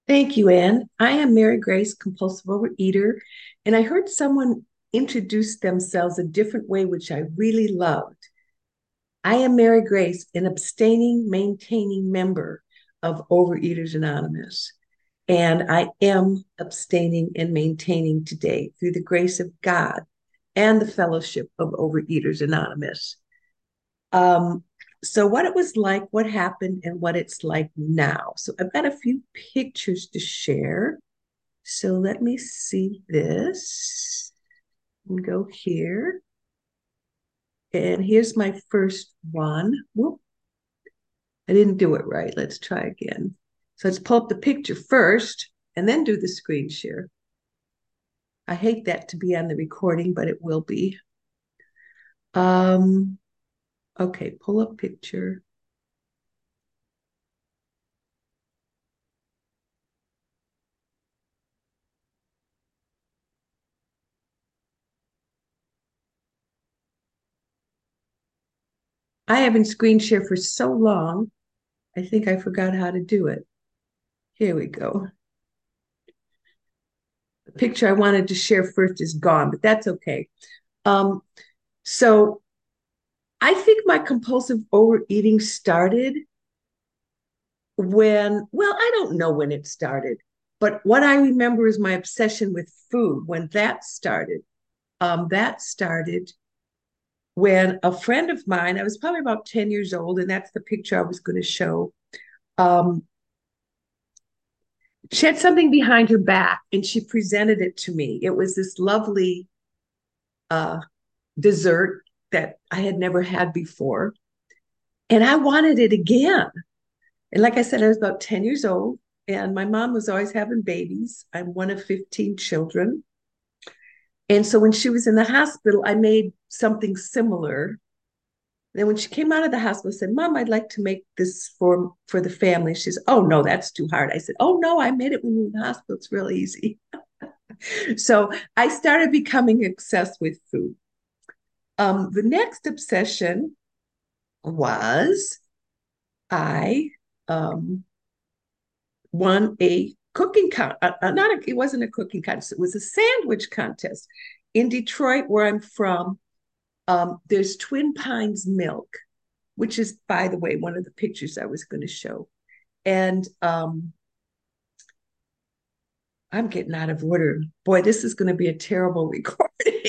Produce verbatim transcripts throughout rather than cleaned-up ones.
Thank you, Anne. I am Mary Grace, compulsive overeater, and I heard someone introduce themselves a different way, which I really loved. I am Mary Grace, an abstaining, maintaining member of Overeaters Anonymous, and I am abstaining and maintaining today through the grace of God and the fellowship of Overeaters Anonymous. Um, so what it was like, what happened, and what it's like now. So I've got a few pictures to share. So let me see this and go here. And here's my first one. Whoop, I didn't do it right. Let's try again. So let's pull up the picture first and then do the screen share. I hate that to be on the recording, but it will be. Um, okay, pull up picture. I haven't screen share for so long. I think I forgot how to do it. Here we go. The picture I wanted to share first is gone, but that's okay. Um, so I think my compulsive overeating started when, well, I don't know when it started, but what I remember is my obsession with food when that started. Um, that started when a friend of mine, I was probably about ten years old, and that's the picture I was going to show. Um, she had something behind her back and she presented it to me. It was this lovely uh, dessert that I had never had before. And I wanted it again. And like I said, I was about ten years old, and my mom was always having babies. I'm one of fifteen children. And so when she was in the hospital, I made something similar. Then when she came out of the hospital, I said, Mom, I'd like to make this for, for the family. She says, Oh, no, that's too hard. I said, Oh, no, I made it when you were in the hospital. It's real easy. So I started becoming obsessed with food. Um, the next obsession was I um, won a cooking con uh, uh, not a, it wasn't a cooking contest, it was a sandwich contest in Detroit where I'm from. Um, there's Twin Pines Milk, which is, by the way, one of the pictures I was going to show. And um, I'm getting out of order. Boy, this is going to be a terrible recording.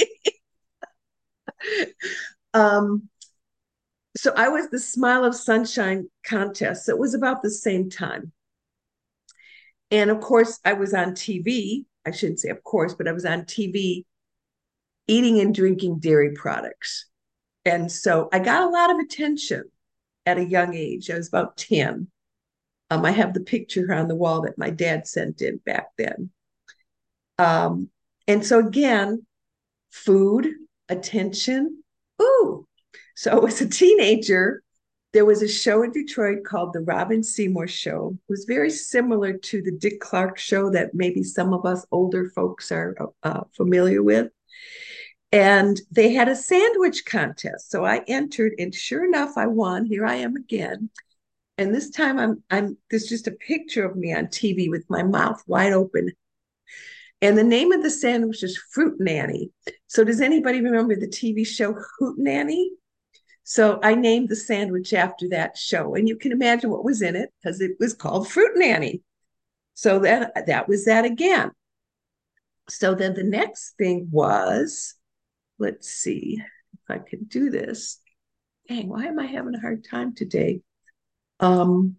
um, so I was the Smile of Sunshine contest. So it was about the same time. And of course, I was on T V. I shouldn't say of course, but I was on T V eating and drinking dairy products. And so I got a lot of attention at a young age. I was about ten. Um, I have the picture on the wall that my dad sent in back then. Um, and so again, food, attention. Ooh. So as a teenager, there was a show in Detroit called The Robin Seymour Show. It was very similar to the Dick Clark show that maybe some of us older folks are uh, familiar with. And they had a sandwich contest. So I entered, and sure enough, I won. Here I am again. And this time I'm I'm there's just a picture of me on T V with my mouth wide open. And the name of the sandwich is Fruit Nanny. So does anybody remember the T V show Hoot Nanny? So I named the sandwich after that show. And you can imagine what was in it because it was called Fruit Nanny. So that that was that again. So then the next thing was, let's see if I can do this. Dang, why am I having a hard time today? Um,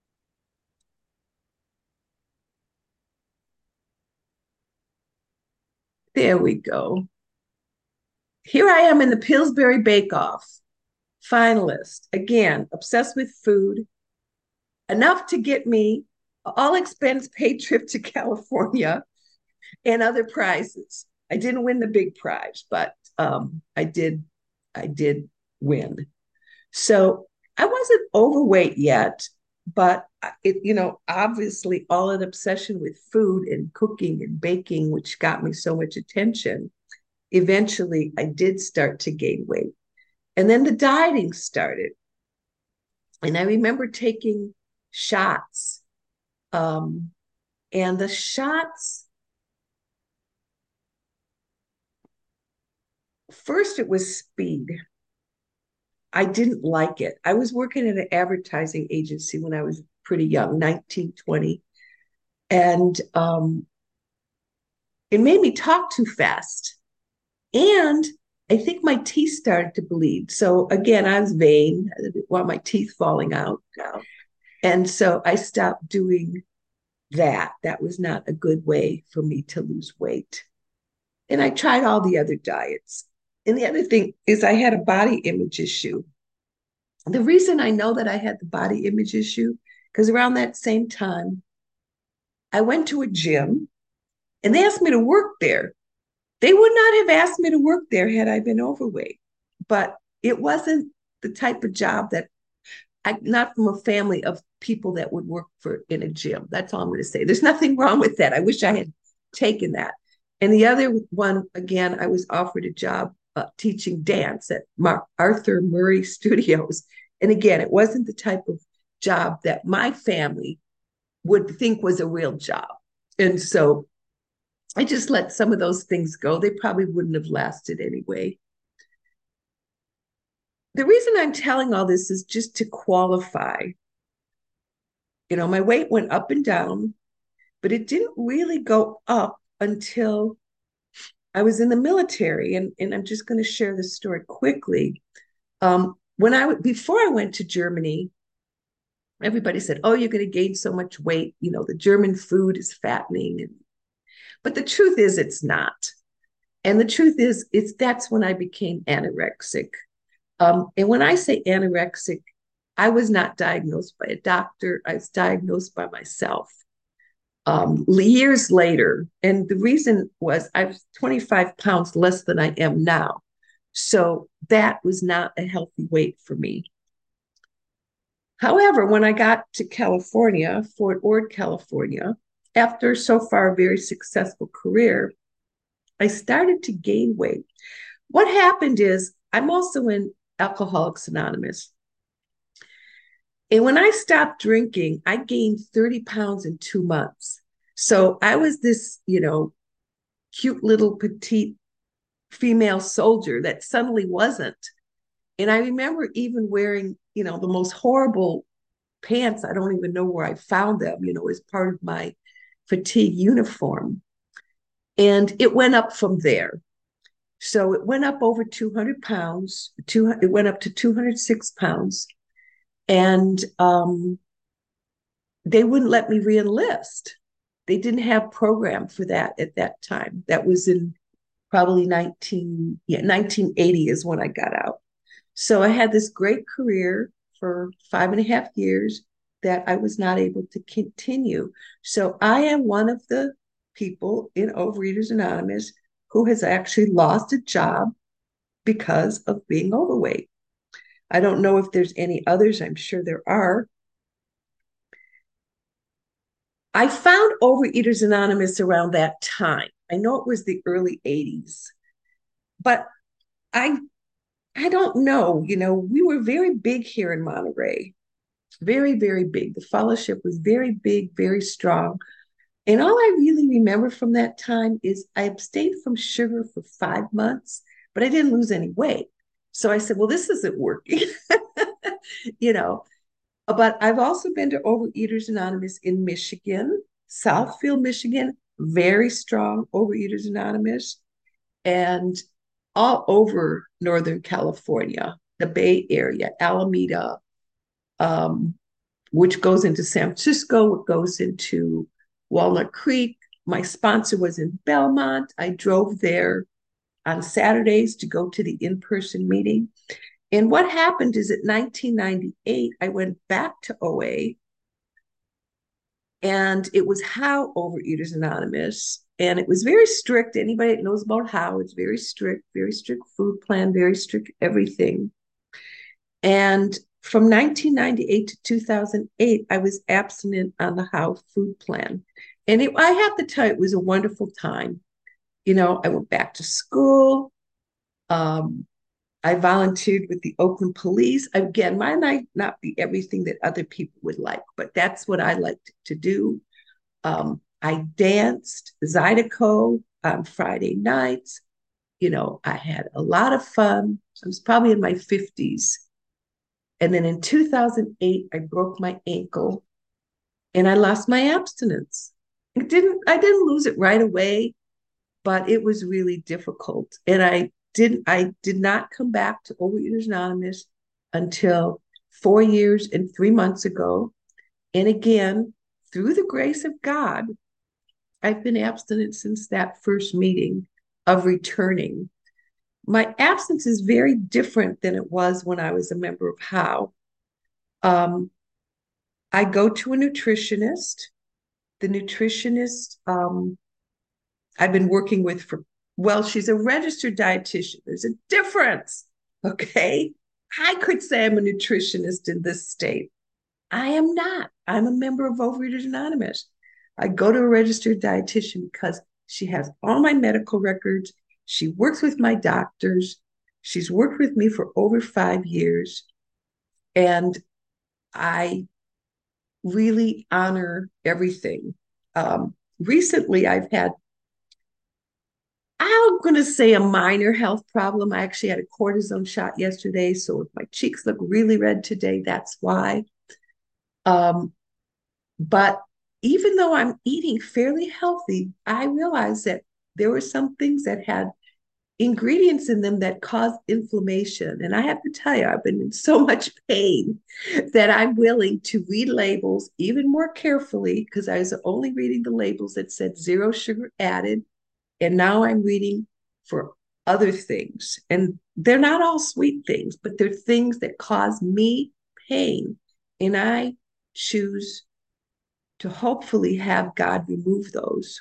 there we go. Here I am in the Pillsbury Bake Off, finalist. Again, obsessed with food, enough to get me all expense paid trip to California and other prizes. I didn't win the big prize, but um, I did. I did win. So I wasn't overweight yet, but it, you know, obviously all an obsession with food and cooking and baking, which got me so much attention. Eventually, I did start to gain weight. And then the dieting started. And I remember taking shots. Um, And the shots, first it was speed. I didn't like it. I was working at an advertising agency when I was pretty young, nineteen, twenty. And um, it made me talk too fast. And I think my teeth started to bleed. So again, I was vain. I didn't want my teeth falling out. And so I stopped doing that. That was not a good way for me to lose weight. And I tried all the other diets. And the other thing is, I had a body image issue. The reason I know that I had the body image issue, because around that same time, I went to a gym and they asked me to work there. They would not have asked me to work there had I been overweight, but it wasn't the type of job that I, not from a family of people that would work for in a gym. That's all I'm going to say. There's nothing wrong with that. I wish I had taken that. And the other one, again, I was offered a job uh, teaching dance at Mar- Arthur Murray Studios. And again, it wasn't the type of job that my family would think was a real job. And so I just let some of those things go. They probably wouldn't have lasted anyway. The reason I'm telling all this is just to qualify. You know, my weight went up and down, but it didn't really go up until I was in the military. And, and I'm just going to share this story quickly. Um, when I before I went to Germany, everybody said, "Oh, you're going to gain so much weight. You know, the German food is fattening." And, but the truth is, it's not. And the truth is, it's that's when I became anorexic. Um, and when I say anorexic, I was not diagnosed by a doctor. I was diagnosed by myself um, years later. And the reason was I was twenty-five pounds less than I am now. So that was not a healthy weight for me. However, when I got to California, Fort Ord, California, after so far a very successful career, I started to gain weight. What happened is I'm also in Alcoholics Anonymous. And when I stopped drinking, I gained thirty pounds in two months. So I was this, you know, cute little petite female soldier that suddenly wasn't. And I remember even wearing, you know, the most horrible pants. I don't even know where I found them, you know, as part of my fatigue uniform. And it went up from there. So it went up over two hundred pounds. Two, it went up to two hundred six pounds. And um, they wouldn't let me reenlist. They didn't have program for that at that time. That was in probably nineteen, yeah, nineteen eighty is when I got out. So I had this great career for five and a half years that I was not able to continue. So I am one of the people in Overeaters Anonymous who has actually lost a job because of being overweight. I don't know if there's any others. I'm sure there are. I found Overeaters Anonymous around that time. I know it was the early eighties, but I I don't know. You know, we were very big here in Monterey, very, very big. The fellowship was very big, very strong. And all I really remember from that time is I abstained from sugar for five months, but I didn't lose any weight. So I said, well, this isn't working, you know. But I've also been to Overeaters Anonymous in Michigan, Southfield, Michigan, very strong Overeaters Anonymous, and all over Northern California, the Bay Area, Alameda, um, which goes into San Francisco, it goes into Walnut Creek. My sponsor was in Belmont. I drove there on Saturdays to go to the in-person meeting. And what happened is in nineteen ninety-eight, I went back to O A, and it was How Overeaters Anonymous. And it was very strict. Anybody that knows about How, it's very strict, very strict food plan, very strict everything. And from nineteen ninety-eight to two thousand eight, I was abstinent on the How food plan. And it, I have to tell you, it was a wonderful time. You know, I went back to school. Um, I volunteered with the Oakland Police. Again, mine might not be everything that other people would like, but that's what I liked to do. Um, I danced Zydeco on Friday nights. You know, I had a lot of fun. I was probably in my fifties. And then in two thousand eight, I broke my ankle and I lost my abstinence. It didn't, I didn't lose it right away, but it was really difficult. And I didn't, I did not come back to Overeaters Anonymous until four years and three months ago. And again, through the grace of God, I've been abstinent since that first meeting of returning. My absence is very different than it was when I was a member of How. Um, I go to a nutritionist. The nutritionist um, I've been working with for, well, she's a registered dietitian. There's a difference. Okay. I could say I'm a nutritionist in this state. I am not. I'm a member of Overeaters Anonymous. I go to a registered dietitian because she has all my medical records. She works with my doctors. She's worked with me for over five years. And I really honor everything. Um, recently, I've had, I'm going to say, a minor health problem. I actually had a cortisone shot yesterday. So if my cheeks look really red today, that's why. Um, but even though I'm eating fairly healthy, I realized that there were some things that had ingredients in them that cause inflammation. And I have to tell you, I've been in so much pain that I'm willing to read labels even more carefully because I was only reading the labels that said zero sugar added. And now I'm reading for other things. And they're not all sweet things, but they're things that cause me pain. And I choose to hopefully have God remove those.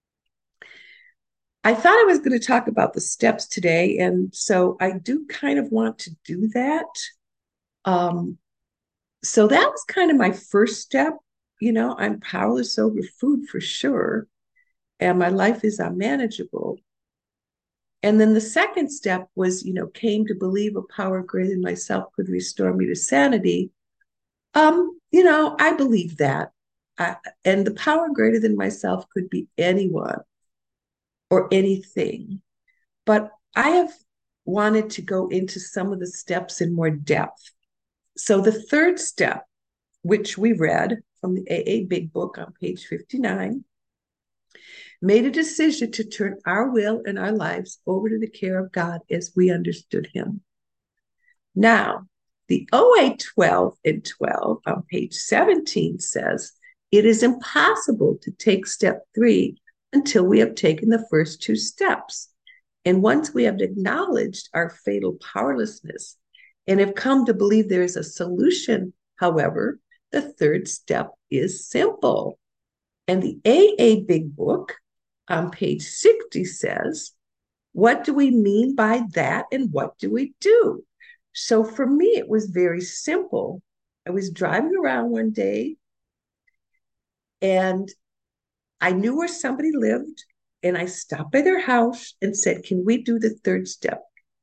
I thought I was going to talk about the steps today, and so I do kind of want to do that. Um, so that was kind of my first step. You know, I'm powerless over food for sure, and my life is unmanageable. And then the second step was, you know, came to believe a power greater than myself could restore me to sanity. Um, you know, I believe that. I, and the power greater than myself could be anyone or anything. But I have wanted to go into some of the steps in more depth. So the third step, which we read from the A A Big Book on page fifty-nine, made a decision to turn our will and our lives over to the care of God as we understood him. Now, the O A twelve and twelve on page seventeen says, it is impossible to take step three until we have taken the first two steps. And once we have acknowledged our fatal powerlessness and have come to believe there is a solution, however, the third step is simple. And the A A Big Book on page sixty says, what do we mean by that and what do we do? So for me, it was very simple. I was driving around one day and I knew where somebody lived, and I stopped by their house and said, can we do the third step?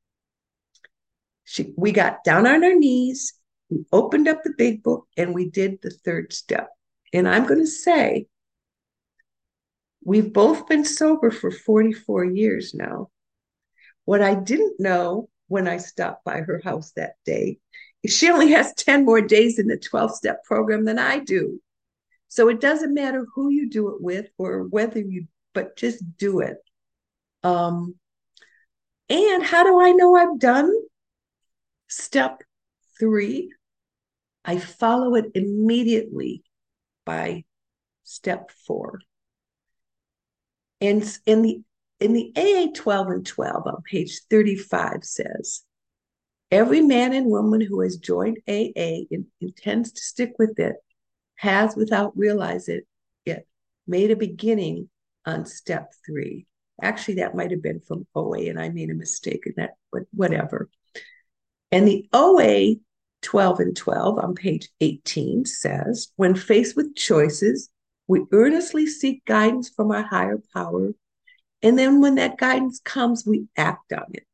She, we got down on our knees, we opened up the big book, and we did the third step. And I'm going to say, we've both been sober for forty-four years now. What I didn't know when I stopped by her house that day is she only has ten more days in the twelve-step program than I do. So it doesn't matter who you do it with or whether you, but just do it. Um, and how do I know I've done step three? I follow it immediately by step four. And in the in the A A twelve and twelve on page thirty-five says, every man and woman who has joined A A and intends to stick with it has, without realizing it, made a beginning on step three. Actually, that might have been from O A, and I made a mistake in that, but whatever. And the O A twelve and twelve on page eighteen says, when faced with choices, we earnestly seek guidance from our higher power. And then when that guidance comes, we act on it.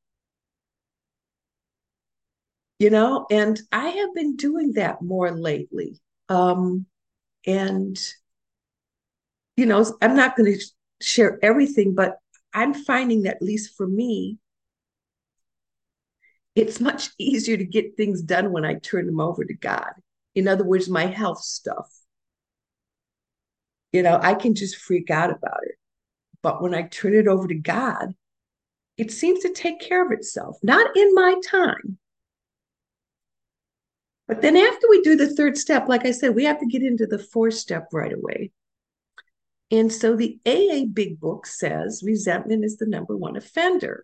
You know, and I have been doing that more lately. Um, and you know, I'm not going to share everything, but I'm finding that, at least for me, it's much easier to get things done when I turn them over to God. In other words, my health stuff, you know, I can just freak out about it. But when I turn it over to God, it seems to take care of itself, not in my time. But then after we do the third step, like I said, we have to get into the fourth step right away. And so the A A Big Book says resentment is the number one offender.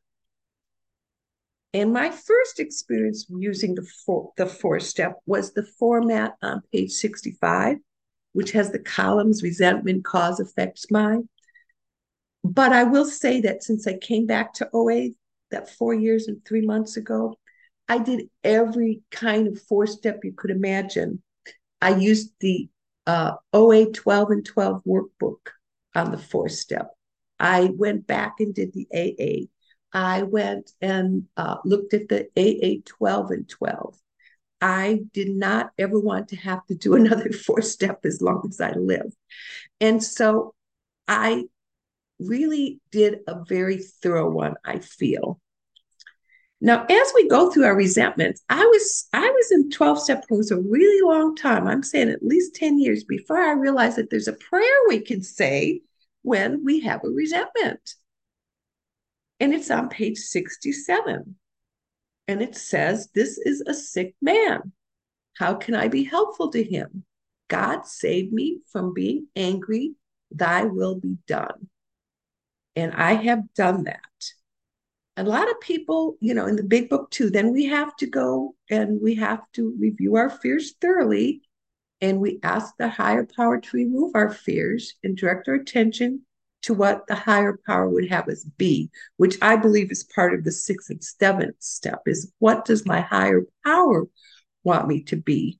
And my first experience using the four, the four step was the format on page sixty-five, which has the columns resentment, cause, effects, mind. But I will say that since I came back to O A that four years and three months ago, I did every kind of four step you could imagine. I used the uh, O A twelve and twelve workbook on the four step. I went back and did the A A. I went and uh, looked at the A A twelve and twelve. I did not ever want to have to do another four step as long as I live. And so I really did a very thorough one, I feel. Now, as we go through our resentments, I was I was in twelve step rooms a really long time. I'm saying at least ten years before I realized that there's a prayer we can say when we have a resentment. And it's on page sixty-seven. And it says, "This is a sick man. How can I be helpful to him? God save me from being angry. Thy will be done." And I have done that. A lot of people, you know, in the big book too, then we have to go and we have to review our fears thoroughly. And we ask the higher power to remove our fears and direct our attention to what the higher power would have us be, which I believe is part of the sixth and seventh step, is what does my higher power want me to be?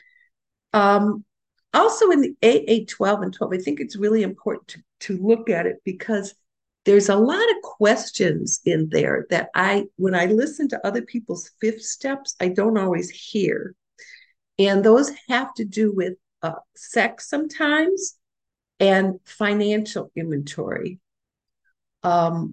Um, also in the A A twelve and twelve, I think it's really important to, to look at it because there's a lot of questions in there that I, when I listen to other people's fifth steps, I don't always hear. And those have to do with uh, sex sometimes and financial inventory. Um,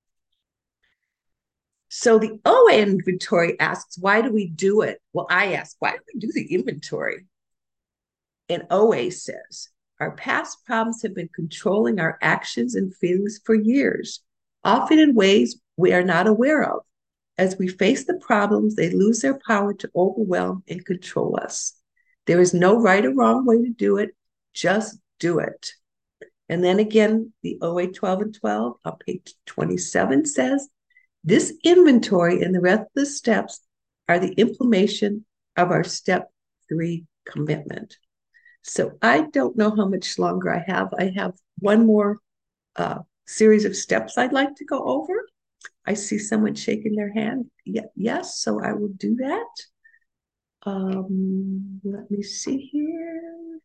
so the O A inventory asks, why do we do it? Well, I ask, why do we do the inventory? And O A says, our past problems have been controlling our actions and feelings for years, often in ways we are not aware of. As we face the problems, they lose their power to overwhelm and control us. There is no right or wrong way to do it. Just do it. And then again, the O A twelve and twelve on page twenty-seven says, this inventory and the rest of the steps are the implementation of our step three commitment. So I don't know how much longer I have. I have one more uh, series of steps I'd like to go over. I see someone shaking their hand. Yeah, yes, so I will do that. Um, let me see here.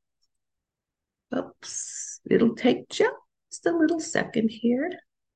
Oops, it'll take just a little second here.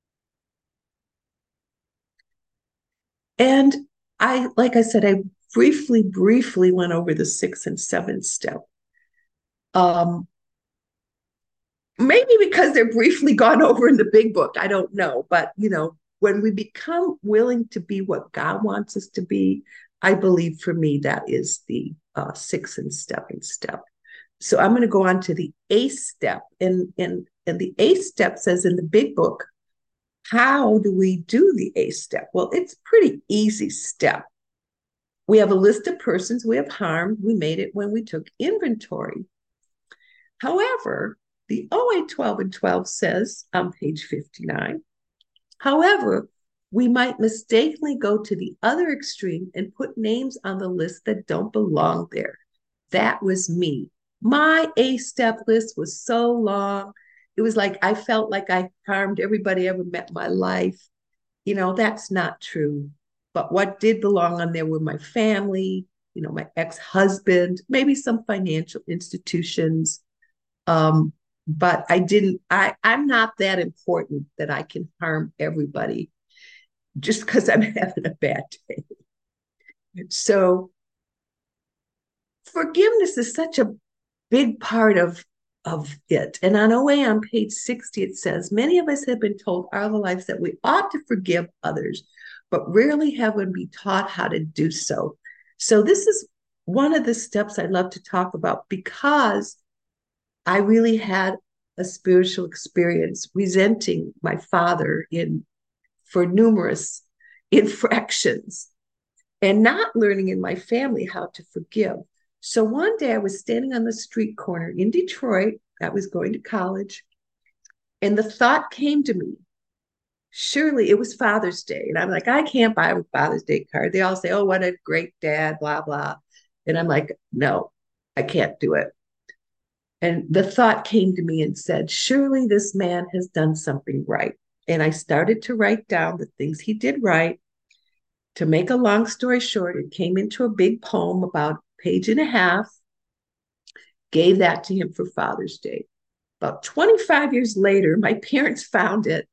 And I, like I said, I briefly, briefly went over the sixth and seventh step. Um, maybe because they're briefly gone over in the big book, I don't know. But, you know, when we become willing to be what God wants us to be, I believe for me that is the uh, sixth and seventh step. So I'm going to go on to the eighth step. And, and, and the eighth step says in the big book, how do we do the eighth step? Well, it's a pretty easy step. We have a list of persons we have harmed. We made it when we took inventory. However, the O A twelve and twelve says on page fifty-nine, however, we might mistakenly go to the other extreme and put names on the list that don't belong there. That was me. My eight step list was so long. It was like I felt like I harmed everybody I ever met in my life. You know, that's not true. But what did belong on there were my family, you know, my ex-husband, maybe some financial institutions. Um, but I didn't, I, I'm not that important that I can harm everybody just because I'm having a bad day. So forgiveness is such a big part of of it. And on O A on page sixty, it says, many of us have been told all our lives that we ought to forgive others, but rarely have we been taught how to do so. So this is one of the steps I love to talk about because I really had a spiritual experience resenting my father in for numerous infractions and not learning in my family how to forgive. So one day I was standing on the street corner in Detroit. I was going to college, and the thought came to me, surely it was Father's Day. And I'm like, I can't buy a Father's Day card. They all say, oh, what a great dad, blah, blah. And I'm like, no, I can't do it. And the thought came to me and said, surely this man has done something right. And I started to write down the things he did right. To make a long story short, it came into a big poem about a page and a half, gave that to him for Father's Day. About twenty-five years later, my parents found it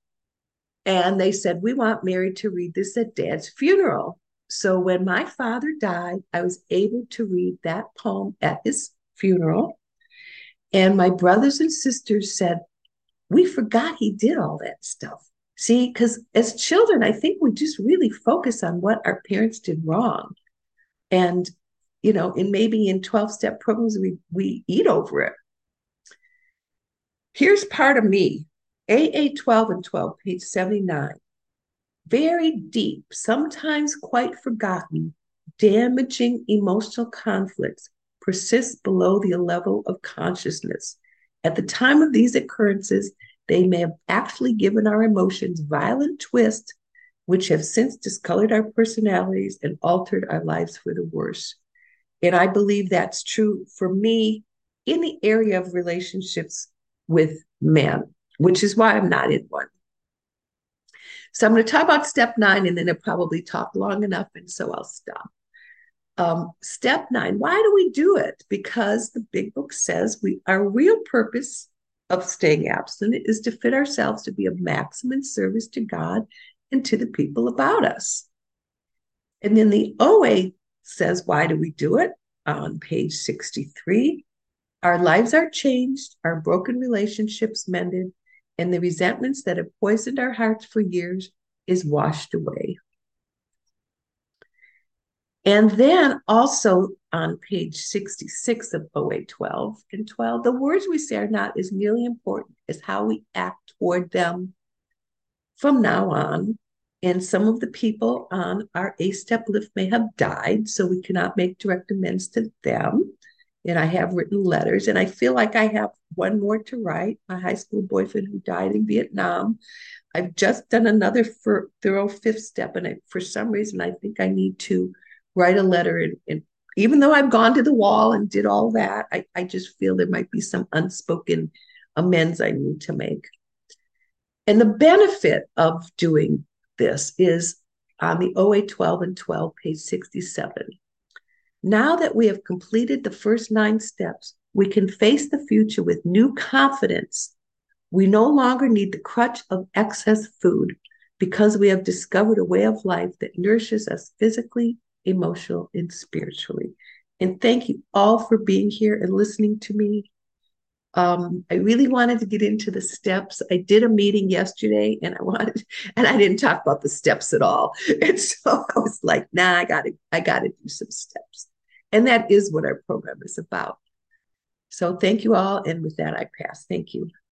and they said, we want Mary to read this at Dad's funeral. So when my father died, I was able to read that poem at his funeral. And my brothers and sisters said, we forgot he did all that stuff. See, because as children, I think we just really focus on what our parents did wrong. And, you know, and maybe in twelve-step programs, we, we eat over it. Here's part of me, A A twelve and twelve, page seventy-nine. Very deep, sometimes quite forgotten, damaging emotional conflicts persist below the level of consciousness. At the time of these occurrences, they may have actually given our emotions violent twists, which have since discolored our personalities and altered our lives for the worse. And I believe that's true for me in the area of relationships with men, which is why I'm not in one. So I'm going to talk about step nine, and then I'll probably talk long enough, and so I'll stop. Um, step nine, why do we do it? Because the big book says we our real purpose of staying abstinent is to fit ourselves to be of maximum service to God and to the people about us. And then the O A says, why do we do it? On page sixty-three, our lives are changed, our broken relationships mended, and the resentments that have poisoned our hearts for years is washed away. And then also on page sixty-six of O A twelve and twelve, the words we say are not as nearly important as how we act toward them from now on. And some of the people on our A-step lift may have died, so we cannot make direct amends to them. And I have written letters, and I feel like I have one more to write. My high school boyfriend who died in Vietnam. I've just done another for thorough fifth step, and I, for some reason, I think I need to write a letter. And, and even though I've gone to the wall and did all that, I, I just feel there might be some unspoken amends I need to make. And the benefit of doing this is on the O A twelve and twelve, page sixty-seven. Now that we have completed the first nine steps, we can face the future with new confidence. We no longer need the crutch of excess food because we have discovered a way of life that nourishes us physically, emotionally, and spiritually. And thank you all for being here and listening to me. Um, I really wanted to get into the steps. I did a meeting yesterday and I wanted, and I didn't talk about the steps at all. And so I was like, nah, I gotta, I gotta do some steps. And that is what our program is about. So thank you all. And with that, I pass. Thank you.